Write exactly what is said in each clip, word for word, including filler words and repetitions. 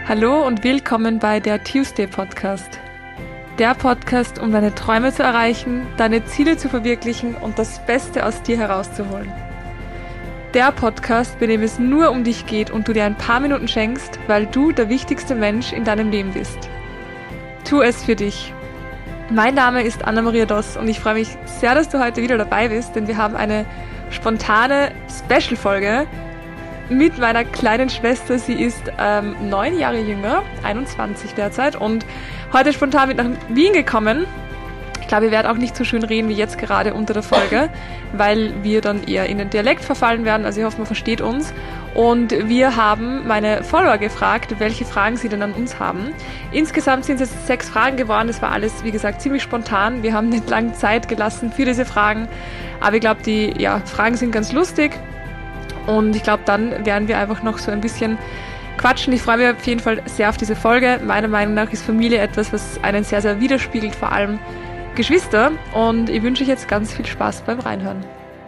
Hallo und willkommen bei der Tuesday Podcast. Der Podcast, um deine Träume zu erreichen, deine Ziele zu verwirklichen und das Beste aus dir herauszuholen. Der Podcast, bei dem es nur um dich geht und du dir ein paar Minuten schenkst, weil du der wichtigste Mensch in deinem Leben bist. Tu es für dich. Mein Name ist Anna-Maria Doss und ich freue mich sehr, dass du heute wieder dabei bist, denn wir haben eine spontane Special-Folge mit meiner kleinen Schwester. Sie ist ähm, neun Jahre jünger, einundzwanzig derzeit, und heute spontan mit nach Wien gekommen. Ich glaube, wir werden auch nicht so schön reden wie jetzt gerade unter der Folge, weil wir dann eher in den Dialekt verfallen werden. Also ich hoffe, man versteht uns. Und wir haben meine Follower gefragt, welche Fragen sie denn an uns haben. Insgesamt sind es jetzt sechs Fragen geworden. Das war alles, wie gesagt, ziemlich spontan. Wir haben nicht lange Zeit gelassen für diese Fragen. Aber ich glaube, die ja, Fragen sind ganz lustig. Und ich glaube, dann werden wir einfach noch so ein bisschen quatschen. Ich freue mich auf jeden Fall sehr auf diese Folge. Meiner Meinung nach ist Familie etwas, was einen sehr, sehr widerspiegelt, vor allem Geschwister. Und ich wünsche euch jetzt ganz viel Spaß beim Reinhören.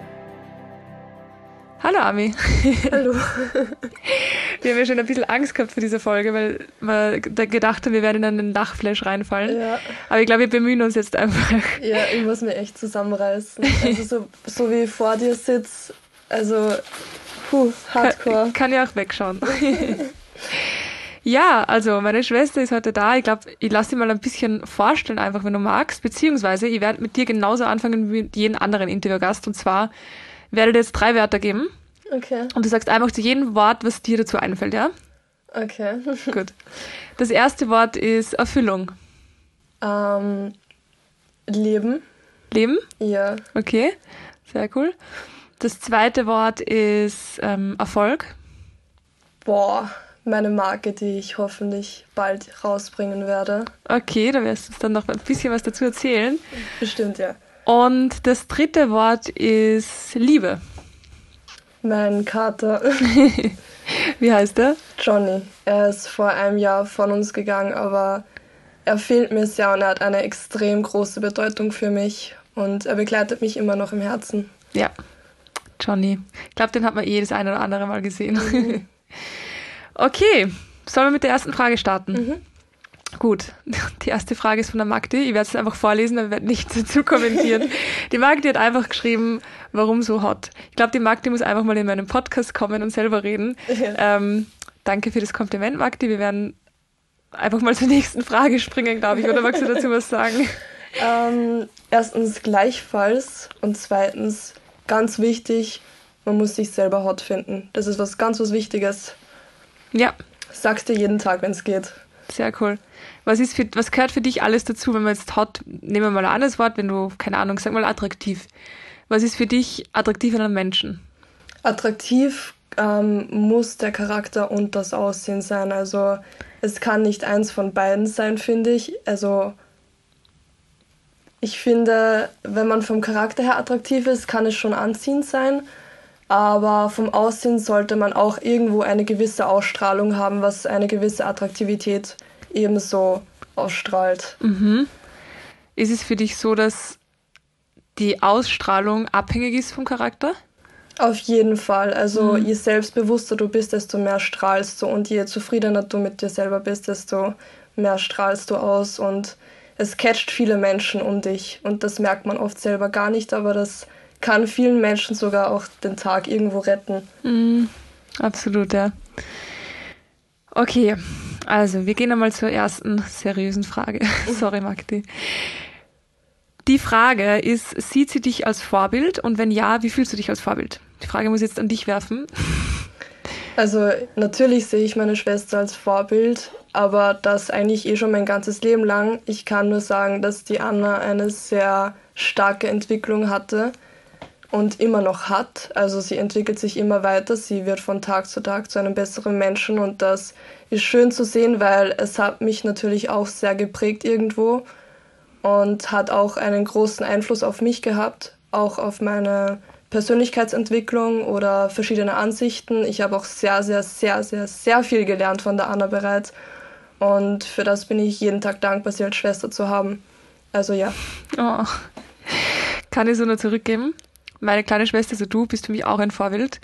Hallo Ami. Hallo. Wir haben ja schon ein bisschen Angst gehabt für diese Folge, weil wir gedacht haben, wir werden in einen Lachflash reinfallen. Ja. Aber ich glaube, wir bemühen uns jetzt einfach. Ja, ich muss mich echt zusammenreißen. Also so, so wie ich vor dir sitze, also puh, hardcore. Kann, kann ja auch wegschauen. Ja, also meine Schwester ist heute da. Ich glaube, ich lasse sie mal ein bisschen vorstellen, einfach wenn du magst. Beziehungsweise, ich werde mit dir genauso anfangen wie mit jedem anderen Interviewgast. Und zwar werde ich dir jetzt drei Wörter geben. Okay. Und du sagst einfach zu jedem Wort, was dir dazu einfällt, ja? Okay. Gut. Das erste Wort ist Erfüllung. Ähm, Leben. Leben? Ja. Okay, sehr cool. Das zweite Wort ist ähm, Erfolg. Boah, meine Marke, die ich hoffentlich bald rausbringen werde. Okay, da wirst du uns dann noch ein bisschen was dazu erzählen. Bestimmt, ja. Und das dritte Wort ist Liebe. Mein Kater. Wie heißt er? Johnny. Er ist vor einem Jahr von uns gegangen, aber er fehlt mir sehr und er hat eine extrem große Bedeutung für mich und er begleitet mich immer noch im Herzen. Ja, Johnny. Ich glaube, den hat man eh das eine oder andere Mal gesehen. Mhm. Okay, sollen wir mit der ersten Frage starten? Mhm. Gut, die erste Frage ist von der Magdi. Ich werde es einfach vorlesen, aber ich werde nichts dazu kommentieren. Die Magdi hat einfach geschrieben, warum so hot. Ich glaube, die Magdi muss einfach mal in meinen Podcast kommen und selber reden. Ja. Ähm, danke für das Kompliment, Magdi. Wir werden einfach mal zur nächsten Frage springen, glaube ich. Oder magst du dazu was sagen? Ähm, erstens gleichfalls und zweitens ganz wichtig, man muss sich selber hot finden. Das ist was ganz was Wichtiges. Ja. Sagst dir jeden Tag, wenn es geht. Sehr cool. Was ist für, was gehört für dich alles dazu, wenn man jetzt hot, nehmen wir mal ein anderes Wort, wenn du, keine Ahnung, sag mal attraktiv. Was ist für dich attraktiv an einem Menschen? Attraktiv ähm, muss der Charakter und das Aussehen sein. Also es kann nicht eins von beiden sein, finde ich. Also ich finde, wenn man vom Charakter her attraktiv ist, kann es schon anziehend sein. Aber vom Aussehen sollte man auch irgendwo eine gewisse Ausstrahlung haben, was eine gewisse Attraktivität ebenso ausstrahlt. Mhm. Ist es für dich so, dass die Ausstrahlung abhängig ist vom Charakter? Auf jeden Fall. Also mhm. je selbstbewusster du bist, desto mehr strahlst du. Und je zufriedener du mit dir selber bist, desto mehr strahlst du aus. Und es catcht viele Menschen um dich. Und das merkt man oft selber gar nicht, aber das kann vielen Menschen sogar auch den Tag irgendwo retten. Mhm. Absolut, ja. Okay, also wir gehen einmal zur ersten seriösen Frage. Sorry, Magdi. Die Frage ist, sieht sie dich als Vorbild? Und wenn ja, wie fühlst du dich als Vorbild? Die Frage muss ich jetzt an dich werfen. Also natürlich sehe ich meine Schwester als Vorbild, aber das eigentlich eh schon mein ganzes Leben lang. Ich kann nur sagen, dass die Anna eine sehr starke Entwicklung hatte und immer noch hat. Also sie entwickelt sich immer weiter, sie wird von Tag zu Tag zu einem besseren Menschen und das ist schön zu sehen, weil es hat mich natürlich auch sehr geprägt irgendwo und hat auch einen großen Einfluss auf mich gehabt, auch auf meine Persönlichkeitsentwicklung oder verschiedene Ansichten. Ich habe auch sehr, sehr, sehr, sehr, sehr viel gelernt von der Anna bereits und für das bin ich jeden Tag dankbar, sie als Schwester zu haben. Also ja. Oh. Kann ich so nur zurückgeben? Meine kleine Schwester, also du, bist für mich auch ein Vorbild.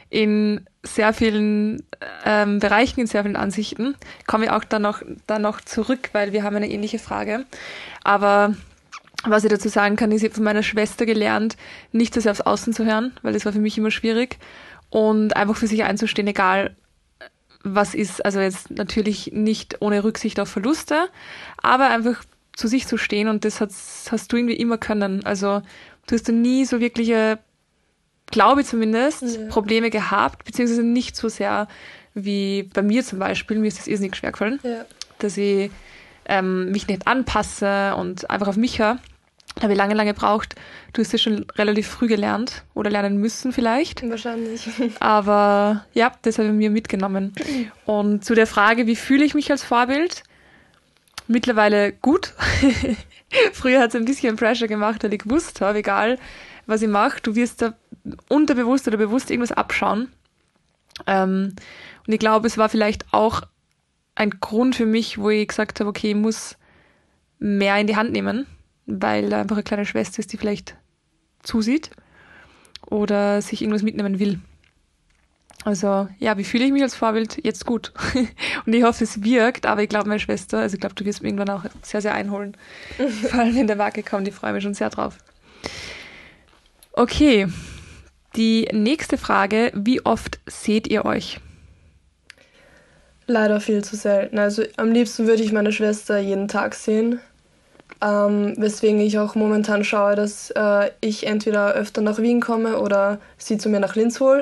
in sehr vielen ähm, Bereichen, in sehr vielen Ansichten. Komme ich auch dann noch, dann noch zurück, weil wir haben eine ähnliche Frage. Aber was ich dazu sagen kann, ist, ich habe von meiner Schwester gelernt, nicht so sehr aufs Außen zu hören, weil das war für mich immer schwierig. Und einfach für sich einzustehen, egal was ist. Also jetzt natürlich nicht ohne Rücksicht auf Verluste, aber einfach zu sich zu stehen. Und das hast, hast du irgendwie immer können. Also du hast nie so wirkliche, glaube ich zumindest, ja. Probleme gehabt, beziehungsweise nicht so sehr wie bei mir zum Beispiel. Mir ist das irrsinnig schwer gefallen, ja. dass ich ähm, mich nicht anpasse und einfach auf mich höre. Habe ich lange, lange gebraucht. Du hast das schon relativ früh gelernt oder lernen müssen vielleicht. Wahrscheinlich. Aber ja, das habe ich mir mitgenommen. Und zu der Frage, wie fühle ich mich als Vorbild? Mittlerweile gut. Früher hat es ein bisschen Pressure gemacht, weil ich gewusst habe, egal was ich mache, du wirst da unterbewusst oder bewusst irgendwas abschauen. Ähm, und ich glaube, es war vielleicht auch ein Grund für mich, wo ich gesagt habe, okay, ich muss mehr in die Hand nehmen, weil da einfach eine kleine Schwester ist, die vielleicht zusieht oder sich irgendwas mitnehmen will. Also ja, wie fühle ich mich als Vorbild? Jetzt gut. Und ich hoffe, es wirkt, aber ich glaube, meine Schwester, also ich glaube, du wirst mich irgendwann auch sehr, sehr einholen. Vor allem, wenn der Waage kommt, ich freue mich schon sehr drauf. Okay, die nächste Frage, wie oft seht ihr euch? Leider viel zu selten. Also am liebsten würde ich meine Schwester jeden Tag sehen. Ähm, weswegen ich auch momentan schaue, dass äh, ich entweder öfter nach Wien komme oder sie zu mir nach Linz hole.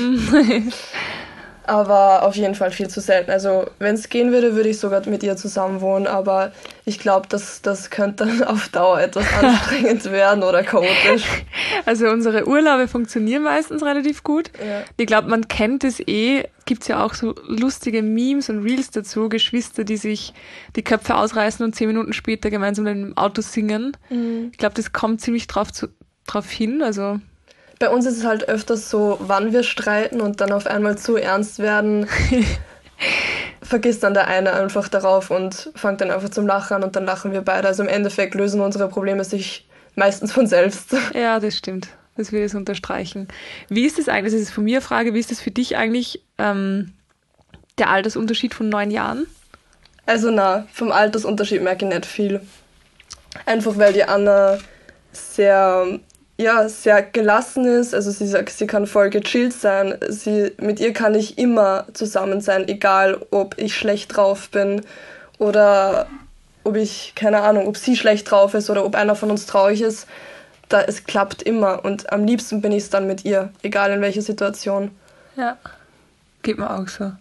Aber auf jeden Fall viel zu selten. Also wenn es gehen würde, würde ich sogar mit ihr zusammen wohnen, aber ich glaube, das, das könnte dann auf Dauer etwas anstrengend werden oder chaotisch. Also unsere Urlaube funktionieren meistens relativ gut. Ja. Ich glaube, man kennt es eh, gibt es ja auch so lustige Memes und Reels dazu, Geschwister, die sich die Köpfe ausreißen und zehn Minuten später gemeinsam im Auto singen. Mhm. Ich glaube, das kommt ziemlich drauf, zu, drauf hin, also... Bei uns ist es halt öfters so, wann wir streiten und dann auf einmal zu ernst werden, vergisst dann der eine einfach darauf und fängt dann einfach zum Lachen an und dann lachen wir beide. Also im Endeffekt lösen unsere Probleme sich meistens von selbst. Ja, das stimmt. Das will ich unterstreichen. Wie ist es eigentlich, das ist von mir eine Frage, wie ist es für dich eigentlich, ähm, der Altersunterschied von neun Jahren? Also na, vom Altersunterschied merke ich nicht viel. Einfach weil die Anna sehr... ja, sehr gelassen ist, also sie sagt, sie kann voll gechillt sein, sie, mit ihr kann ich immer zusammen sein, egal ob ich schlecht drauf bin oder ob ich, keine Ahnung, ob sie schlecht drauf ist oder ob einer von uns traurig ist, da, es klappt immer und am liebsten bin ich es dann mit ihr, egal in welcher Situation. Ja, geht mir auch so.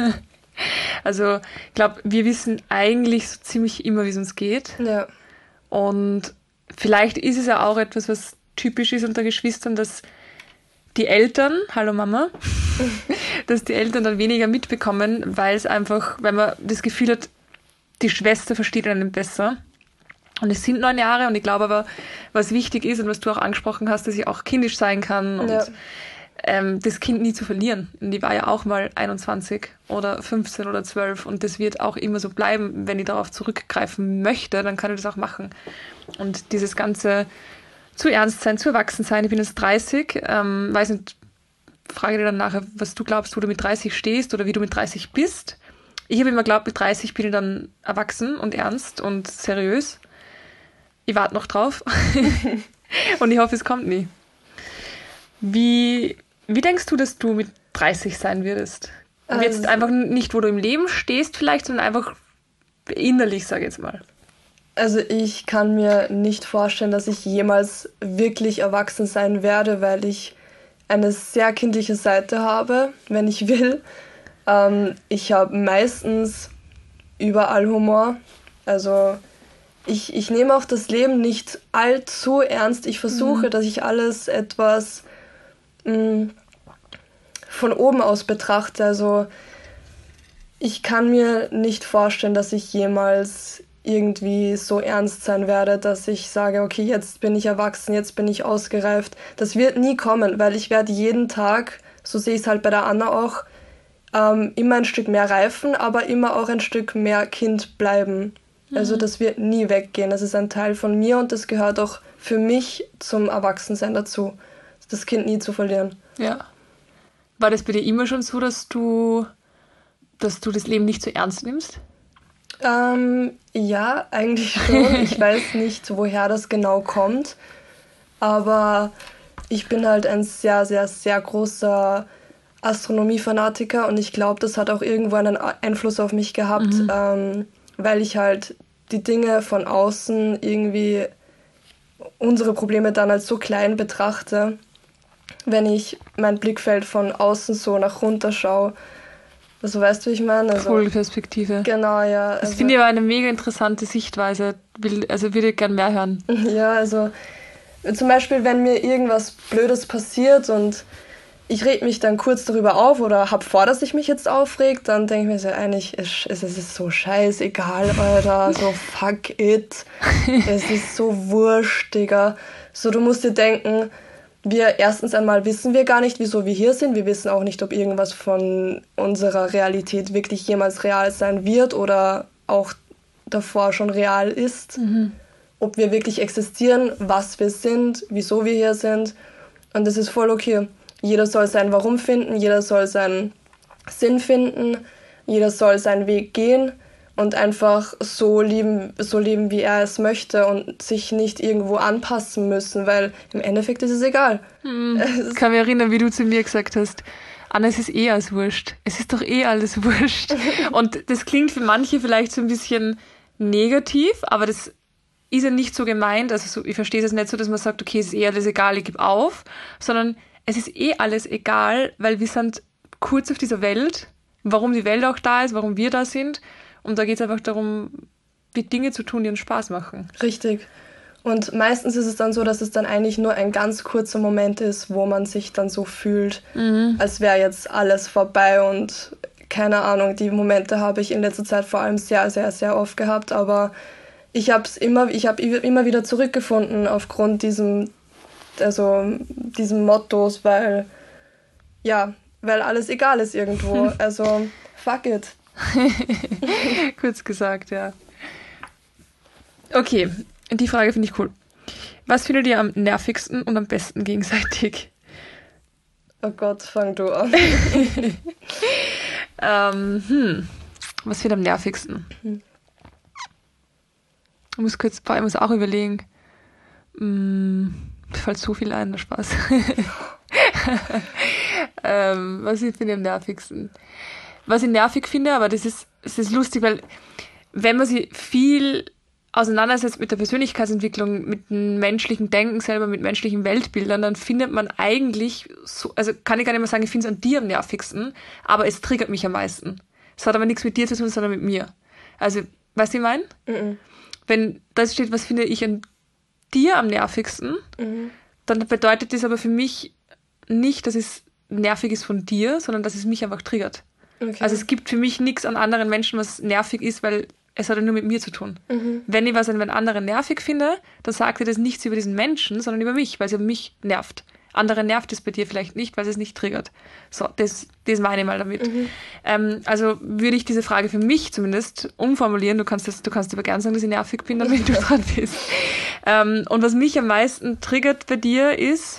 Also, ich glaube, wir wissen eigentlich so ziemlich immer, wie es uns geht. Ja. Und vielleicht ist es ja auch etwas, was typisch ist unter Geschwistern, dass die Eltern, hallo Mama, dass die Eltern dann weniger mitbekommen, weil es einfach, weil man das Gefühl hat, die Schwester versteht einen besser. Und es sind neun Jahre und ich glaube aber, was wichtig ist und was du auch angesprochen hast, dass ich auch kindisch sein kann und ja. ähm, das Kind nie zu verlieren. Und die war ja auch mal einundzwanzig oder fünfzehn oder zwölf und das wird auch immer so bleiben. Wenn ich darauf zurückgreifen möchte, dann kann ich das auch machen. Und dieses ganze zu ernst sein, zu erwachsen sein. Ich bin jetzt dreißig, ähm, weiß nicht, frage dir dann nachher, was du glaubst, wo du mit dreißig stehst oder wie du mit dreißig bist. Ich habe immer geglaubt, mit dreißig bin ich dann erwachsen und ernst und seriös. Ich warte noch drauf und ich hoffe, es kommt nie. Wie, wie denkst du, dass du mit dreißig sein würdest? Also, jetzt einfach nicht, wo du im Leben stehst vielleicht, sondern einfach innerlich, sage ich jetzt mal. Also ich kann mir nicht vorstellen, dass ich jemals wirklich erwachsen sein werde, weil ich eine sehr kindliche Seite habe, wenn ich will. Ähm, ich habe meistens überall Humor. Also ich, ich nehme auch das Leben nicht allzu ernst. Ich versuche, mhm. dass ich alles etwas mh, von oben aus betrachte. Also ich kann mir nicht vorstellen, dass ich jemals irgendwie so ernst sein werde, dass ich sage, okay, jetzt bin ich erwachsen, jetzt bin ich ausgereift. Das wird nie kommen, weil ich werde jeden Tag, so sehe ich es halt bei der Anna auch, ähm, immer ein Stück mehr reifen, aber immer auch ein Stück mehr Kind bleiben. Mhm. Also das wird nie weggehen. Das ist ein Teil von mir und das gehört auch für mich zum Erwachsensein dazu, das Kind nie zu verlieren. Ja. War das bei dir immer schon so, dass du, dass du das Leben nicht so ernst nimmst? Ähm, ja, eigentlich schon. Ich weiß nicht, woher das genau kommt, aber ich bin halt ein sehr, sehr, sehr großer Astronomie-Fanatiker und ich glaube, das hat auch irgendwo einen Einfluss auf mich gehabt, mhm. ähm, weil ich halt die Dinge von außen irgendwie, unsere Probleme dann als so klein betrachte, wenn ich mein Blickfeld von außen so nach runter schaue. Also weißt du, wie ich meine? Also, Vogelperspektive. Genau, ja. Das also, finde ich aber eine mega interessante Sichtweise. Will, also würde ich gerne mehr hören. Ja, also zum Beispiel, wenn mir irgendwas Blödes passiert und ich reg mich dann kurz darüber auf oder hab vor, dass ich mich jetzt aufreg, dann denke ich mir so, eigentlich ist es ist so scheißegal, Alter, so fuck it. Es ist so wurscht, Digga. So, du musst dir denken, wir erstens einmal wissen wir gar nicht, wieso wir hier sind. Wir wissen auch nicht, ob irgendwas von unserer Realität wirklich jemals real sein wird oder auch davor schon real ist. Mhm. Ob wir wirklich existieren, was wir sind, wieso wir hier sind. Und das ist voll okay. Jeder soll sein Warum finden, jeder soll seinen Sinn finden, jeder soll seinen Weg gehen und einfach so leben, so leben, wie er es möchte und sich nicht irgendwo anpassen müssen, weil im Endeffekt ist es egal. Hm, ich kann mich erinnern, wie du zu mir gesagt hast, Anna, es ist eh alles wurscht. Es ist doch eh alles wurscht. Und das klingt für manche vielleicht so ein bisschen negativ, aber das ist ja nicht so gemeint. Also so, ich verstehe es nicht so, dass man sagt, okay, es ist eh alles egal, ich gebe auf, sondern es ist eh alles egal, weil wir sind kurz auf dieser Welt, warum die Welt auch da ist, warum wir da sind. Und da geht es einfach darum, die Dinge zu tun, die uns Spaß machen. Richtig. Und meistens ist es dann so, dass es dann eigentlich nur ein ganz kurzer Moment ist, wo man sich dann so fühlt, mhm. als wäre jetzt alles vorbei. Und keine Ahnung, die Momente habe ich in letzter Zeit vor allem sehr, sehr, sehr oft gehabt. Aber ich habe es immer, ich habe immer wieder zurückgefunden aufgrund diesem, also diesem Mottos, weil, ja, weil alles egal ist irgendwo. Also, fuck it. Kurz gesagt, ja. Okay, die Frage finde ich cool. Was findet ihr am nervigsten und am besten gegenseitig? Oh Gott, fang du an. ähm, hm. Was findet am nervigsten? Hm. Ich muss kurz, ich muss auch überlegen. Hm, mir fällt so viel ein, der Spaß. ähm, was ich finde am nervigsten? Was ich nervig finde, aber das ist, das ist lustig, weil wenn man sich viel auseinandersetzt mit der Persönlichkeitsentwicklung, mit dem menschlichen Denken selber, mit menschlichen Weltbildern, dann findet man eigentlich, so, also kann ich gar nicht mehr sagen, ich finde es an dir am nervigsten, aber es triggert mich am meisten. Es hat aber nichts mit dir zu tun, sondern mit mir. Also, weißt du, wie ich meine? Mhm. Wenn da steht, was finde ich an dir am nervigsten, mhm. dann bedeutet das aber für mich nicht, dass es nervig ist von dir, sondern dass es mich einfach triggert. Okay. Also es gibt für mich nichts an anderen Menschen, was nervig ist, weil es hat ja nur mit mir zu tun. Mhm. Wenn ich was an einem anderen nervig finde, dann sagt er das nichts über diesen Menschen, sondern über mich, weil es über mich nervt. Andere nervt es bei dir vielleicht nicht, weil es es nicht triggert. So, das, das meine ich mal damit. Mhm. Ähm, also würde ich diese Frage für mich zumindest umformulieren. Du kannst das, du kannst aber gerne sagen, dass ich nervig bin, damit du dran bist. Ähm, und was mich am meisten triggert bei dir ist,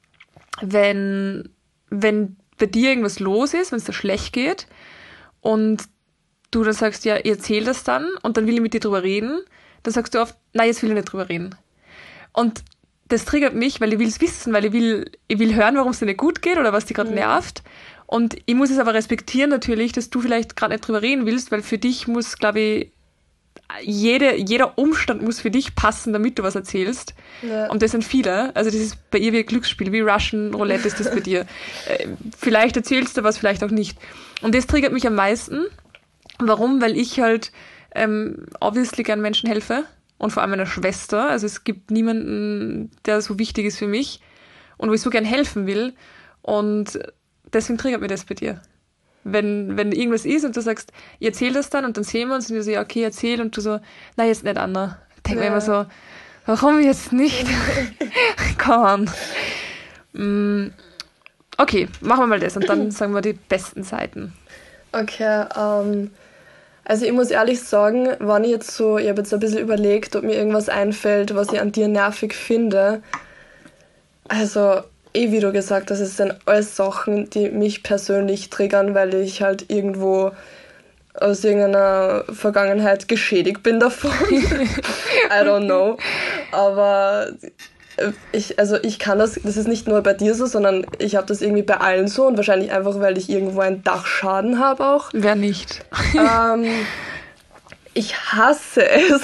wenn, wenn bei dir irgendwas los ist, wenn es dir schlecht geht und du dann sagst, ja, ich erzähl das dann und dann will ich mit dir drüber reden, dann sagst du oft, nein, jetzt will ich nicht drüber reden. Und das triggert mich, weil ich will es wissen, weil ich will, ich will hören, warum es dir nicht gut geht oder was dich gerade mhm. nervt. Und ich muss es aber respektieren natürlich, dass du vielleicht gerade nicht drüber reden willst, weil für dich muss, glaube ich, jede, jeder Umstand muss für dich passen, damit du was erzählst. Ja. Und das sind viele. Also das ist bei ihr wie ein Glücksspiel, wie Russian Roulette ist das bei dir. Äh, vielleicht erzählst du was, vielleicht auch nicht. Und das triggert mich am meisten. Warum? Weil ich halt ähm, obviously gern Menschen helfe und vor allem meiner Schwester. Also es gibt niemanden, der so wichtig ist für mich und wo ich so gern helfen will. Und deswegen triggert mir das bei dir. Wenn, wenn irgendwas ist und du sagst, ich erzähl das dann und dann sehen wir uns und wir so, ja, okay, erzähl und du so, nein, jetzt nicht, Anna. Ich denke ja. mir immer so, warum jetzt nicht? Come on. Okay, machen wir mal das und dann sagen wir die besten Seiten. Okay, ähm, also ich muss ehrlich sagen, wenn ich jetzt so, ich habe jetzt ein bisschen überlegt, ob mir irgendwas einfällt, was ich an dir nervig finde. Also eh, wie du gesagt hast, es sind alles Sachen, die mich persönlich triggern, weil ich halt irgendwo aus irgendeiner Vergangenheit geschädigt bin davon. I don't know. Aber ich, also ich kann das, das ist nicht nur bei dir so, sondern ich habe das irgendwie bei allen so und wahrscheinlich einfach, weil ich irgendwo einen Dachschaden habe auch. Wer nicht? Ähm, ich hasse es,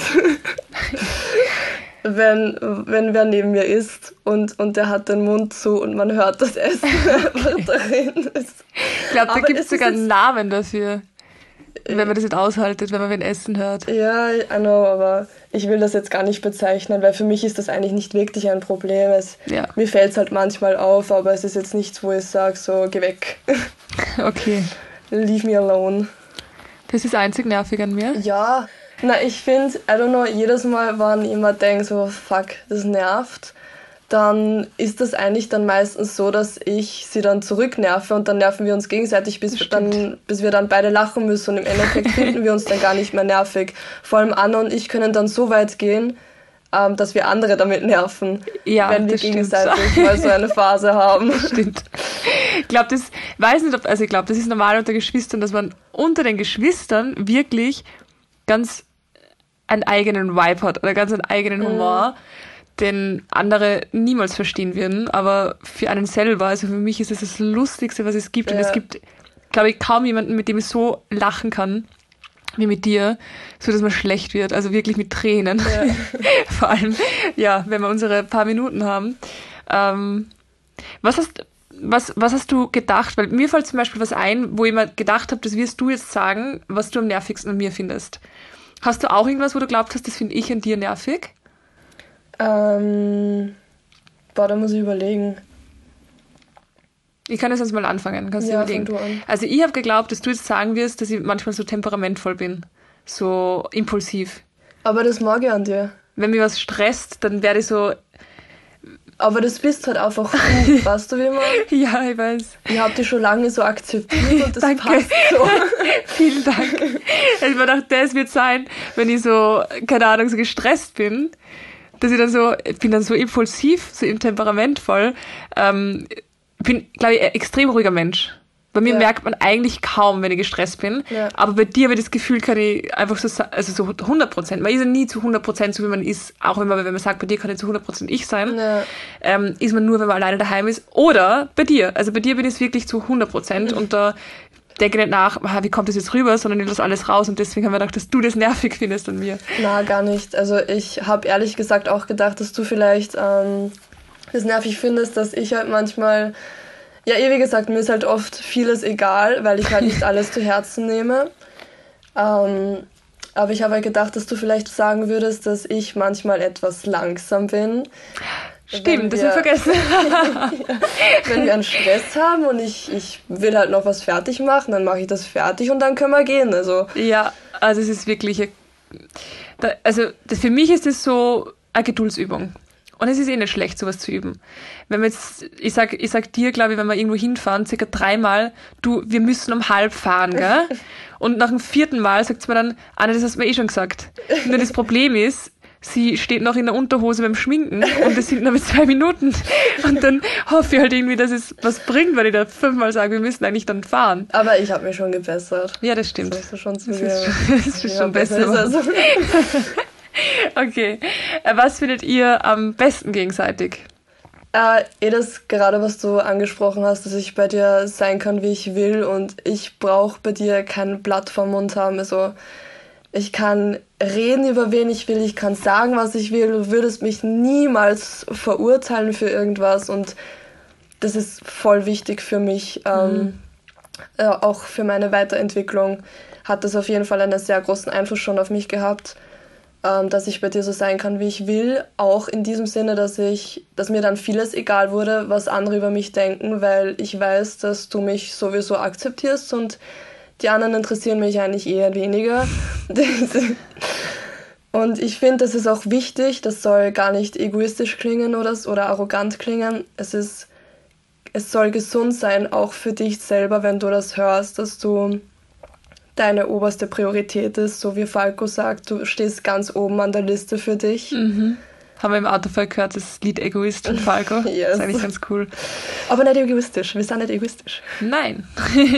wenn, wenn wer neben mir isst und, und der hat den Mund zu und man hört das Essen einfach drin ist. Ich glaube, da gibt es sogar einen Namen dafür. Wenn man das nicht aushaltet, wenn man wen essen hört. Ja, I know, aber ich will das jetzt gar nicht bezeichnen, weil für mich ist das eigentlich nicht wirklich ein Problem. Es, ja. Mir fällt es halt manchmal auf, aber es ist jetzt nichts, wo ich sage, so, geh weg. Okay. Leave me alone. Das ist einzig nervig an mir? Ja, na, ich finde, I don't know, jedes Mal, wenn jemand denkt, so, fuck, das nervt, dann ist das eigentlich dann meistens so, dass ich sie dann zurücknerve und dann nerven wir uns gegenseitig, bis, wir dann, bis wir dann beide lachen müssen und im Endeffekt finden wir uns dann gar nicht mehr nervig. Vor allem Anna und ich können dann so weit gehen, ähm, dass wir andere damit nerven, ja, wenn wir gegenseitig mal so eine Phase haben. Das stimmt. Ich glaube, das, weiß nicht, ob, also ich glaube, das ist normal unter Geschwistern, dass man unter den Geschwistern wirklich ganz einen eigenen Vibe hat oder ganz einen eigenen Humor. Mhm. Den andere niemals verstehen würden, aber für einen selber, also für mich ist es das Lustigste, was es gibt. Ja. Und es gibt, glaube ich, kaum jemanden, mit dem ich so lachen kann, wie mit dir, so dass man schlecht wird, also wirklich mit Tränen. Ja. Vor allem, ja, wenn wir unsere paar Minuten haben. Ähm, was hast, was, was hast du gedacht? Weil mir fällt zum Beispiel was ein, wo ich mir gedacht habe, das wirst du jetzt sagen, was du am nervigsten an mir findest. Hast du auch irgendwas, wo du glaubt hast, das finde ich an dir nervig? Ähm, boah, da muss ich überlegen. Ich kann jetzt sonst mal anfangen. Kannst ja, du überlegen. Du an. Also ich habe geglaubt, dass du jetzt sagen wirst, dass ich manchmal so temperamentvoll bin. So impulsiv. Aber das mag ich an dir. Wenn mich was stresst, dann werde ich so... Aber das bist halt einfach du, weißt du, wie man? Ja, ich weiß. Ich habe dich schon lange so akzeptiert und das Danke. Passt so. Vielen Dank. Also ich mir gedacht, das wird sein, wenn ich so, keine Ahnung, so gestresst bin, dass ich dann so, ich bin dann so impulsiv, so temperamentvoll, ähm, bin, glaube ich, ein extrem ruhiger Mensch. Bei mir ja. merkt man eigentlich kaum, wenn ich gestresst bin, ja. aber bei dir habe ich das Gefühl, kann ich einfach so, also so hundert Prozent, man ist ja nie zu hundert Prozent so, wie man ist, auch wenn man, wenn man sagt, bei dir kann ich zu hundert Prozent ich sein, ja. ähm, ist man nur, wenn man alleine daheim ist, oder bei dir, also bei dir bin ich wirklich zu hundert Prozent mhm. und da denke nicht nach, wie kommt das jetzt rüber, sondern ich lasse alles raus und deswegen haben wir gedacht, dass du das nervig findest an mir. Na, gar nicht. Also ich habe ehrlich gesagt auch gedacht, dass du vielleicht ähm, das nervig findest, dass ich halt manchmal, ja eh wie gesagt, mir ist halt oft vieles egal, weil ich halt nicht alles zu Herzen nehme. Ähm, aber ich habe halt gedacht, dass du vielleicht sagen würdest, dass ich manchmal etwas langsam bin. Stimmt, das haben wir vergessen. Ja, wenn wir einen Stress haben und ich, ich will halt noch was fertig machen, dann mache ich das fertig und dann können wir gehen. Also. Ja, also es ist wirklich, also das, für mich ist es so eine Geduldsübung. Und es ist eh nicht schlecht, sowas zu üben. Wenn wir jetzt, ich sag, ich sag dir, glaube ich, wenn wir irgendwo hinfahren, circa dreimal, du, wir müssen um halb fahren, gell? Und nach dem vierten Mal sagt sie mir dann, Anna, das hast du mir eh schon gesagt. Nur das Problem ist, sie steht noch in der Unterhose beim Schminken und es sind noch zwei Minuten. Und dann hoffe ich halt irgendwie, dass es was bringt, weil ich da fünfmal sage, wir müssen eigentlich dann fahren. Aber ich habe mich schon gebessert. Ja, das stimmt. Das ist schon, zu das ist, das ist ja, schon besser. besser. Okay. Was findet ihr am besten gegenseitig? Äh, eh das gerade, was du angesprochen hast, dass ich bei dir sein kann, wie ich will und ich brauche bei dir kein Blatt vom Mund haben. Also ich kann reden, über wen ich will, ich kann sagen, was ich will. Du würdest mich niemals verurteilen für irgendwas und das ist voll wichtig für mich. Mhm. Ähm, äh, auch für meine Weiterentwicklung hat das auf jeden Fall einen sehr großen Einfluss schon auf mich gehabt, ähm, dass ich bei dir so sein kann, wie ich will. Auch in diesem Sinne, dass ich, dass mir dann vieles egal wurde, was andere über mich denken, weil ich weiß, dass du mich sowieso akzeptierst und die anderen interessieren mich eigentlich eher weniger. Und ich finde, das ist auch wichtig, das soll gar nicht egoistisch klingen oder, oder arrogant klingen. Es ist, es soll gesund sein, auch für dich selber, wenn du das hörst, dass du deine oberste Priorität ist, so wie Falco sagt, du stehst ganz oben an der Liste für dich. Mhm. Haben wir im Auto vorher gehört, das Lied Egoist von Falco. Yes. Das ist eigentlich ganz cool. Aber nicht egoistisch, wir sind nicht egoistisch. Nein.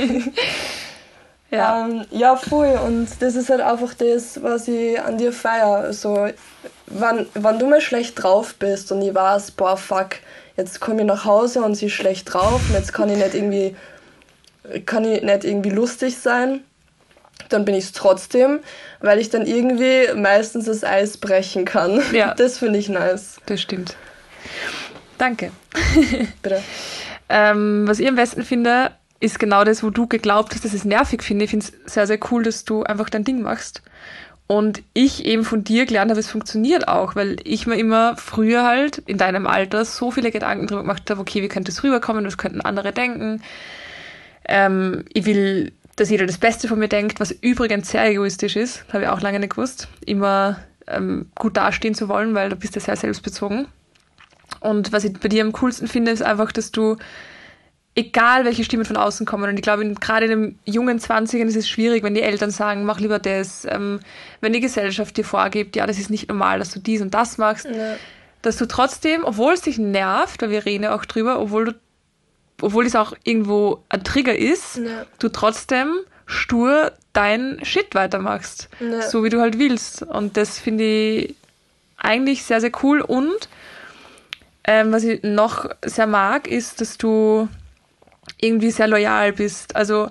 ja. Ähm, ja, voll. Und das ist halt einfach das, was ich an dir feiere. Also, wenn, wenn du mal schlecht drauf bist und ich weiß, boah, fuck, jetzt komme ich nach Hause und sie ist schlecht drauf und jetzt kann ich nicht irgendwie, kann ich nicht irgendwie lustig sein, dann bin ich es trotzdem, weil ich dann irgendwie meistens das Eis brechen kann. Ja. Das finde ich nice. Das stimmt. Danke. Bitte. ähm, was ich am besten finde, ist genau das, wo du geglaubt hast, dass ich es nervig finde. Ich finde es sehr, sehr cool, dass du einfach dein Ding machst. Und ich eben von dir gelernt habe, es funktioniert auch, weil ich mir immer früher halt in deinem Alter so viele Gedanken drüber gemacht habe, okay, wie könnte es rüberkommen, was könnten andere denken. Ähm, ich will, dass jeder das Beste von mir denkt, was übrigens sehr egoistisch ist, habe ich auch lange nicht gewusst, immer ähm, gut dastehen zu wollen, weil du bist ja sehr selbstbezogen. Und was ich bei dir am coolsten finde, ist einfach, dass du, egal welche Stimmen von außen kommen, und ich glaube, in, gerade in den jungen Zwanzigern ist es schwierig, wenn die Eltern sagen, mach lieber das, ähm, wenn die Gesellschaft dir vorgibt, ja, das ist nicht normal, dass du dies und das machst, ja. Dass du trotzdem, obwohl es dich nervt, weil wir reden ja auch drüber, obwohl du obwohl es auch irgendwo ein Trigger ist, ja. Du trotzdem stur dein Shit weitermachst. Ja. So wie du halt willst. Und das finde ich eigentlich sehr, sehr cool. Und ähm, was ich noch sehr mag, ist, dass du irgendwie sehr loyal bist. Also,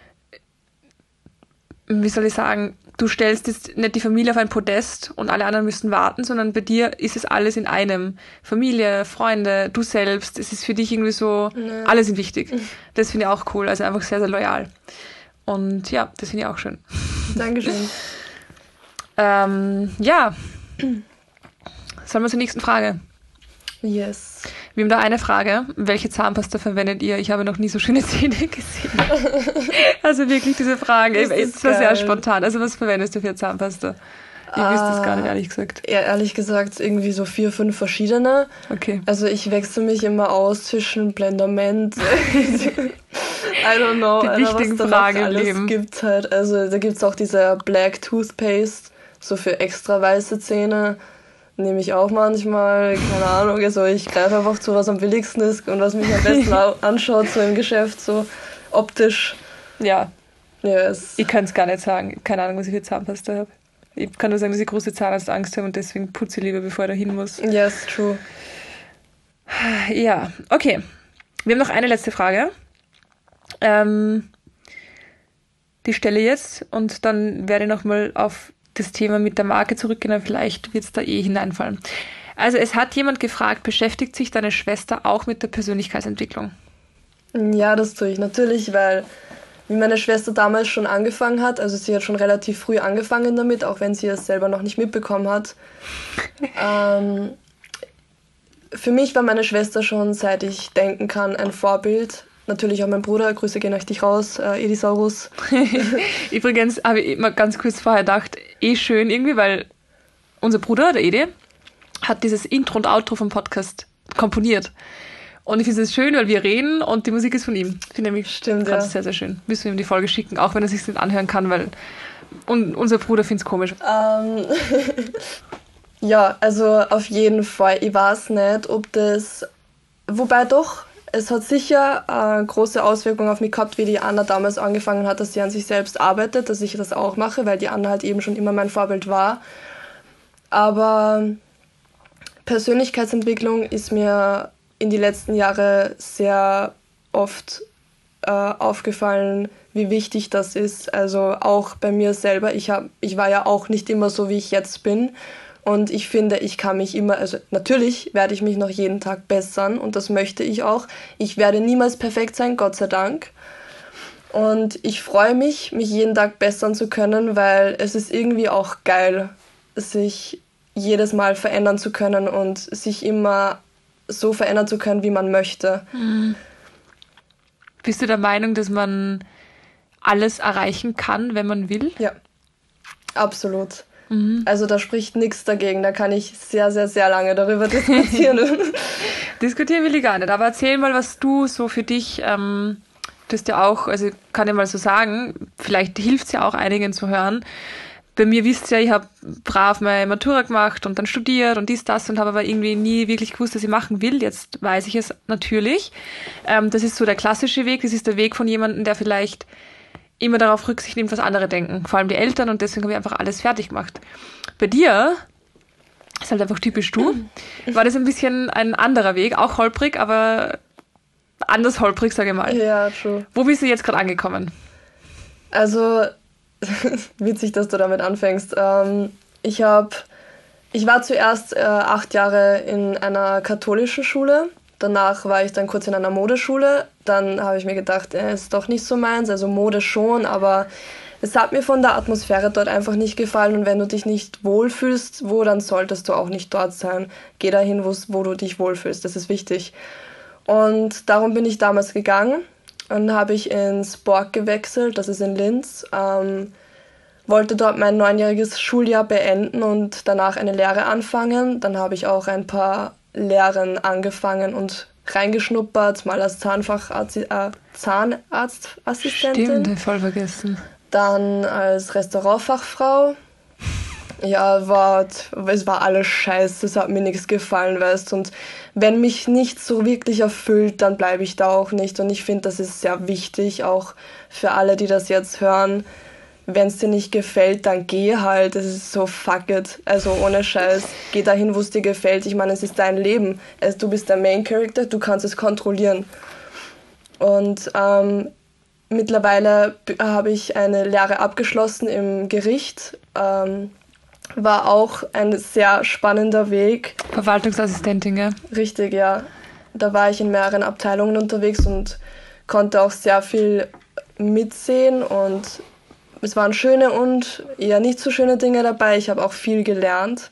wie soll ich sagen, du stellst jetzt nicht die Familie auf ein Podest und alle anderen müssen warten, sondern bei dir ist es alles in einem. Familie, Freunde, du selbst, es ist für dich irgendwie so, ja. Alle sind wichtig. Das finde ich auch cool, also einfach sehr, sehr loyal. Und ja, das finde ich auch schön. Dankeschön. ähm, ja. Sollen wir zur nächsten Frage? Yes. Wir haben da eine Frage. Welche Zahnpasta verwendet ihr? Ich habe noch nie so schöne Zähne gesehen. Also wirklich diese Frage. Es war sehr spontan. Also was verwendest du für Zahnpasta? Ich uh, wüsste es gar nicht, ehrlich gesagt. Ja, ehrlich gesagt irgendwie so vier, fünf verschiedene. Okay. Also ich wechsle mich immer aus zwischen Blenderment. I don't know. Die Alter, wichtigen was da Fragen im alles Leben. Gibt's halt. Also da gibt es auch diese Black Toothpaste, so für extra weiße Zähne. Nehme ich auch manchmal, keine Ahnung, also ich greife einfach zu, was am billigsten ist und was mich am besten anschaut, so im Geschäft, so optisch. Ja, yes. Ich kann es gar nicht sagen, keine Ahnung, was ich für Zahnpasta habe. Ich kann nur sagen, dass ich große Zahnarztangst habe und deswegen putze ich lieber, bevor ich da hin muss. Yes, true. Ja, okay. Wir haben noch eine letzte Frage. Ähm, die stelle ich jetzt und dann werde ich nochmal auf das Thema mit der Marke zurückgehen, aber vielleicht wird es da eh hineinfallen. Also es hat jemand gefragt, beschäftigt sich deine Schwester auch mit der Persönlichkeitsentwicklung? Ja, das tue ich natürlich, weil wie meine Schwester damals schon angefangen hat, also sie hat schon relativ früh angefangen damit, auch wenn sie es selber noch nicht mitbekommen hat. ähm, für mich war meine Schwester schon, seit ich denken kann, ein Vorbild. Natürlich auch mein Bruder, Grüße gehen euch dich raus, äh, Edisaurus. Übrigens habe ich immer ganz kurz vorher gedacht, eh schön irgendwie, weil unser Bruder, der Edi, hat dieses Intro und Outro vom Podcast komponiert. Und ich finde es schön, weil wir reden und die Musik ist von ihm. Ich finde nämlich Stimmt, ganz ja. sehr, sehr schön. Müssen wir ihm die Folge schicken, auch wenn er sich nicht anhören kann, weil und unser Bruder findet es komisch. Ähm, ja, also auf jeden Fall. Ich weiß nicht, ob das... Wobei doch... Es hat sicher äh, große Auswirkungen auf mich gehabt, wie die Anna damals angefangen hat, dass sie an sich selbst arbeitet, dass ich das auch mache, weil die Anna halt eben schon immer mein Vorbild war. Aber Persönlichkeitsentwicklung ist mir in die letzten Jahre sehr oft äh, aufgefallen, wie wichtig das ist. Also auch bei mir selber. Ich, hab, ich war ja auch nicht immer so, wie ich jetzt bin. Und ich finde, ich kann mich immer, also natürlich werde ich mich noch jeden Tag bessern und das möchte ich auch. Ich werde niemals perfekt sein, Gott sei Dank. Und ich freue mich, mich jeden Tag bessern zu können, weil es ist irgendwie auch geil, sich jedes Mal verändern zu können und sich immer so verändern zu können, wie man möchte. Mhm. Bist du der Meinung, dass man alles erreichen kann, wenn man will? Ja, absolut. Also da spricht nichts dagegen, da kann ich sehr, sehr, sehr lange darüber diskutieren. Diskutieren will ich gar nicht, aber erzähl mal, was du so für dich, ähm, du hast ja auch, also kann ich mal so sagen, vielleicht hilft es ja auch einigen zu hören, bei mir wisst ihr ja, ich habe brav meine Matura gemacht und dann studiert und dies, das und habe aber irgendwie nie wirklich gewusst, was ich machen will. Jetzt weiß ich es natürlich. Ähm, das ist so der klassische Weg. Das ist der Weg von jemandem, der vielleicht immer darauf Rücksicht nimmt, was andere denken. Vor allem die Eltern, und deswegen habe ich einfach alles fertig gemacht. Bei dir, ist halt einfach typisch du, war das ein bisschen ein anderer Weg, auch holprig, aber anders holprig, sage ich mal. Ja, true. Wo bist du jetzt gerade angekommen? Also, witzig, dass du damit anfängst. Ähm, ich habe, ich war zuerst äh, acht Jahre in einer katholischen Schule. Danach war ich dann kurz in einer Modeschule. Dann habe ich mir gedacht, äh, ist doch nicht so meins. Also Mode schon, aber es hat mir von der Atmosphäre dort einfach nicht gefallen. Und wenn du dich nicht wohlfühlst, wo, dann solltest du auch nicht dort sein. Geh dahin, wo du dich wohlfühlst. Das ist wichtig. Und darum bin ich damals gegangen. Dann habe ich ins Borg gewechselt, das ist in Linz, ähm, wollte dort mein neunjähriges Schuljahr beenden und danach eine Lehre anfangen. Dann habe ich auch ein paar Lehren angefangen und reingeschnuppert, mal als Zahnfacharzt, äh, Zahnarztassistentin. Stimmt, hab ich voll vergessen. Dann als Restaurantfachfrau. Ja, war, es war alles scheiße, es hat mir nichts gefallen, weißt, und wenn mich nichts so wirklich erfüllt, dann bleibe ich da auch nicht, und ich finde, das ist sehr wichtig, auch für alle, die das jetzt hören. Wenn es dir nicht gefällt, dann geh halt, es ist so fuck it, also ohne Scheiß, geh dahin, wo es dir gefällt. Ich meine, es ist dein Leben, also, du bist der Main Character, du kannst es kontrollieren. Und ähm, mittlerweile habe ich eine Lehre abgeschlossen im Gericht, ähm, war auch ein sehr spannender Weg. Verwaltungsassistentin, ja? Richtig, ja. Da war ich in mehreren Abteilungen unterwegs und konnte auch sehr viel mitsehen, und es waren schöne und eher nicht so schöne Dinge dabei. Ich habe auch viel gelernt,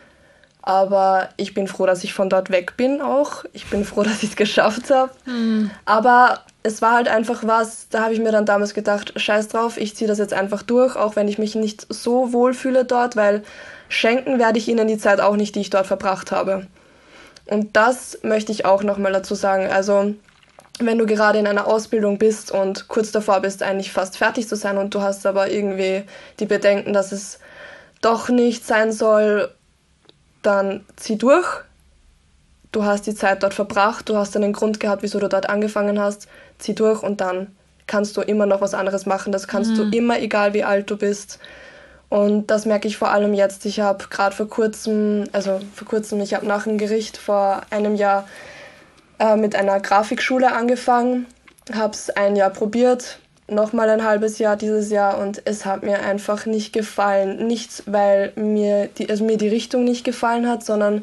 aber ich bin froh, dass ich von dort weg bin auch. Ich bin froh, dass ich es geschafft habe. Mhm. Aber es war halt einfach was, da habe ich mir dann damals gedacht, scheiß drauf, ich ziehe das jetzt einfach durch, auch wenn ich mich nicht so wohl fühle dort, weil schenken werde ich ihnen die Zeit auch nicht, die ich dort verbracht habe. Und das möchte ich auch nochmal dazu sagen. Also, wenn du gerade in einer Ausbildung bist und kurz davor bist, eigentlich fast fertig zu sein, und du hast aber irgendwie die Bedenken, dass es doch nicht sein soll, dann zieh durch. Du hast die Zeit dort verbracht, du hast einen Grund gehabt, wieso du dort angefangen hast, zieh durch, und dann kannst du immer noch was anderes machen. Das kannst mhm. du immer, egal wie alt du bist. Und das merke ich vor allem jetzt. Ich habe gerade vor kurzem, also vor kurzem, ich habe nach dem Gericht vor einem Jahr äh, mit einer Grafikschule angefangen, habe es ein Jahr probiert, nochmal ein halbes Jahr dieses Jahr, und es hat mir einfach nicht gefallen. Nicht, weil mir die, also mir die Richtung nicht gefallen hat, sondern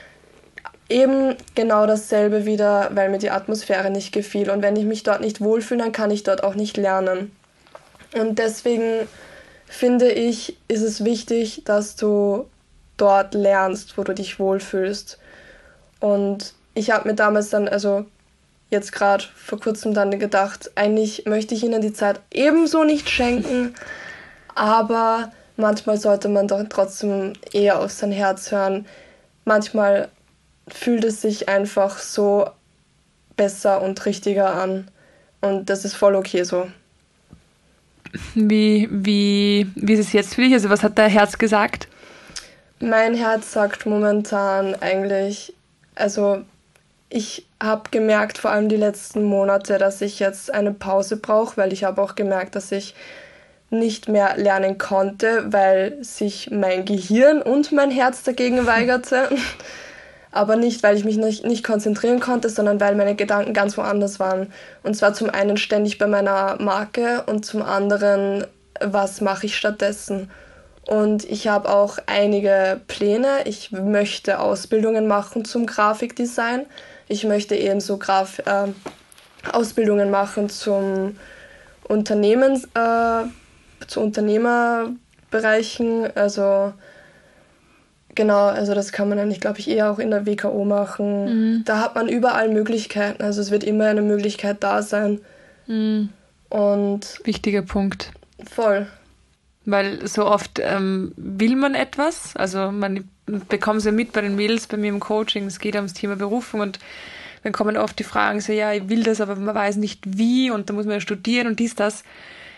eben genau dasselbe wieder, weil mir die Atmosphäre nicht gefiel. Und wenn ich mich dort nicht wohlfühle, dann kann ich dort auch nicht lernen. Und deswegen finde ich, ist es wichtig, dass du dort lernst, wo du dich wohlfühlst. Und ich habe mir damals dann, also jetzt gerade vor kurzem dann gedacht, eigentlich möchte ich ihnen die Zeit ebenso nicht schenken, aber manchmal sollte man doch trotzdem eher auf sein Herz hören. Manchmal fühlt es sich einfach so besser und richtiger an, und das ist voll okay so. Wie, wie, wie ist es jetzt für dich? Also was hat dein Herz gesagt? Mein Herz sagt momentan eigentlich, also ich habe gemerkt, vor allem die letzten Monate, dass ich jetzt eine Pause brauche, weil ich habe auch gemerkt, dass ich nicht mehr lernen konnte, weil sich mein Gehirn und mein Herz dagegen weigerte. Aber nicht, weil ich mich nicht, nicht konzentrieren konnte, sondern weil meine Gedanken ganz woanders waren. Und zwar zum einen ständig bei meiner Marke und zum anderen, was mache ich stattdessen? Und ich habe auch einige Pläne. Ich möchte Ausbildungen machen zum Grafikdesign. Ich möchte ebenso Graf- äh, Ausbildungen machen zum Unternehmens, äh, zu Unternehmerbereichen. Also genau, also das kann man eigentlich, glaube ich, eher auch in der W K O machen. Mhm. Da hat man überall Möglichkeiten. Also es wird immer eine Möglichkeit da sein. Mhm. Und wichtiger Punkt. Voll. Weil so oft ähm, will man etwas, also man bekommt es ja mit bei den Mädels, bei mir im Coaching, es geht ja ums Thema Berufung, und dann kommen oft die Fragen so, ja, ich will das, aber man weiß nicht wie, und da muss man ja studieren und dies, das.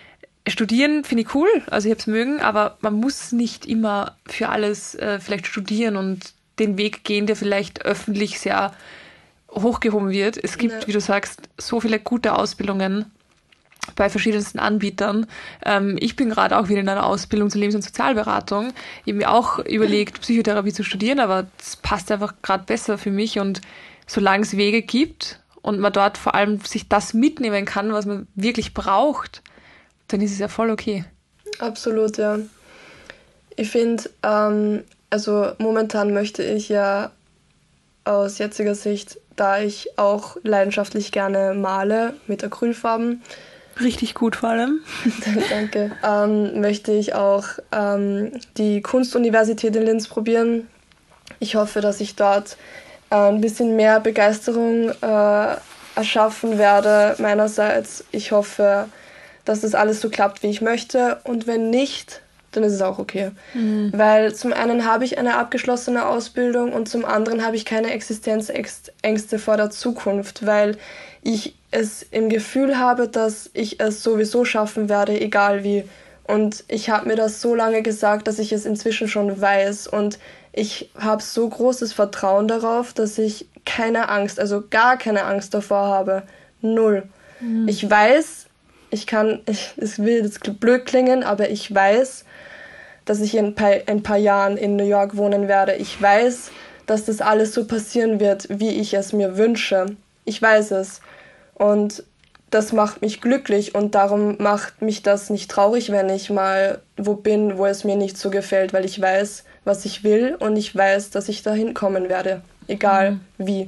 Studieren finde ich cool, also ich habe es mögen, aber man muss nicht immer für alles äh, vielleicht studieren und den Weg gehen, der vielleicht öffentlich sehr hochgehoben wird. Es gibt, ja. wie du sagst, so viele gute Ausbildungen bei verschiedensten Anbietern. Ähm, ich bin gerade auch wieder in einer Ausbildung zur Lebens- und Sozialberatung. Ich habe mir auch überlegt, Psychotherapie zu studieren, aber es passt einfach gerade besser für mich. Und solange es Wege gibt und man dort vor allem sich das mitnehmen kann, was man wirklich braucht, dann ist es ja voll okay. Absolut, ja. Ich finde, ähm, also momentan möchte ich ja aus jetziger Sicht, da ich auch leidenschaftlich gerne male mit Acrylfarben. Richtig gut vor allem. Danke. Ähm, möchte ich auch ähm, die Kunstuniversität in Linz probieren. Ich hoffe, dass ich dort äh, ein bisschen mehr Begeisterung äh, erschaffen werde meinerseits. Ich hoffe, dass das alles so klappt, wie ich möchte. Und wenn nicht, dann ist es auch okay. Mhm. Weil zum einen habe ich eine abgeschlossene Ausbildung und zum anderen habe ich keine Existenzängste vor der Zukunft, weil ich es im Gefühl habe, dass ich es sowieso schaffen werde, egal wie. Und ich habe mir das so lange gesagt, dass ich es inzwischen schon weiß. Und ich habe so großes Vertrauen darauf, dass ich keine Angst, also gar keine Angst davor habe. Null. Mhm. Ich weiß, ich kann, ich, es will jetzt blöd klingen, aber ich weiß, dass ich in ein paar, ein paar Jahren in New York wohnen werde. Ich weiß, dass das alles so passieren wird, wie ich es mir wünsche. Ich weiß es. Und das macht mich glücklich und darum macht mich das nicht traurig, wenn ich mal wo bin, wo es mir nicht so gefällt, weil ich weiß, was ich will und ich weiß, dass ich dahin kommen werde, egal mhm. wie.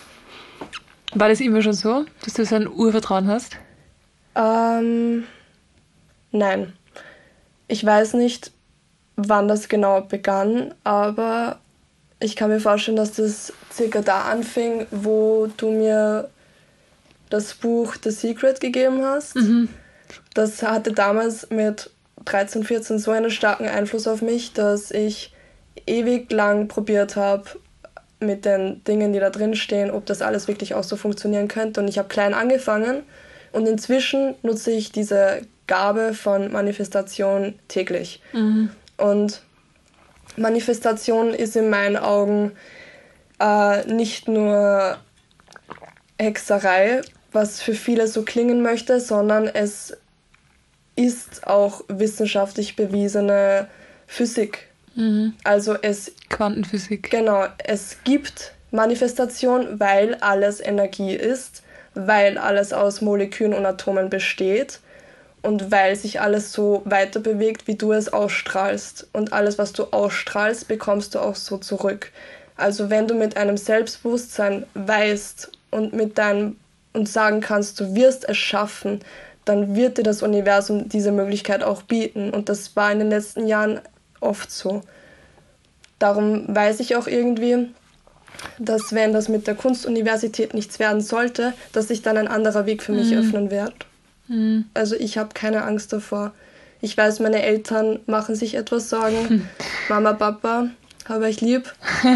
War das immer schon so, dass du so ein Urvertrauen hast? Ähm, nein. Ich weiß nicht, wann das genau begann, aber ich kann mir vorstellen, dass das circa da anfing, wo du mir das Buch The Secret gegeben hast. Mhm. Das hatte damals mit dreizehn, vierzehn so einen starken Einfluss auf mich, dass ich ewig lang probiert habe mit den Dingen, die da drin stehen, ob das alles wirklich auch so funktionieren könnte. Und ich habe klein angefangen und inzwischen nutze ich diese Gabe von Manifestation täglich. Mhm. Und Manifestation ist in meinen Augen äh, nicht nur Hexerei, was für viele so klingen möchte, sondern es ist auch wissenschaftlich bewiesene Physik. Mhm. Also es... Quantenphysik. Genau, es gibt Manifestation, weil alles Energie ist, weil alles aus Molekülen und Atomen besteht und weil sich alles so weiter bewegt, wie du es ausstrahlst. Und alles, was du ausstrahlst, bekommst du auch so zurück. Also wenn du mit einem Selbstbewusstsein weißt und mit deinem und sagen kannst, du wirst es schaffen, dann wird dir das Universum diese Möglichkeit auch bieten. Und das war in den letzten Jahren oft so. Darum weiß ich auch irgendwie, dass wenn das mit der Kunstuniversität nichts werden sollte, dass sich dann ein anderer Weg für mich mhm. öffnen wird. Mhm. Also ich habe keine Angst davor. Ich weiß, meine Eltern machen sich etwas Sorgen. Hm. Mama, Papa, habe ich lieb.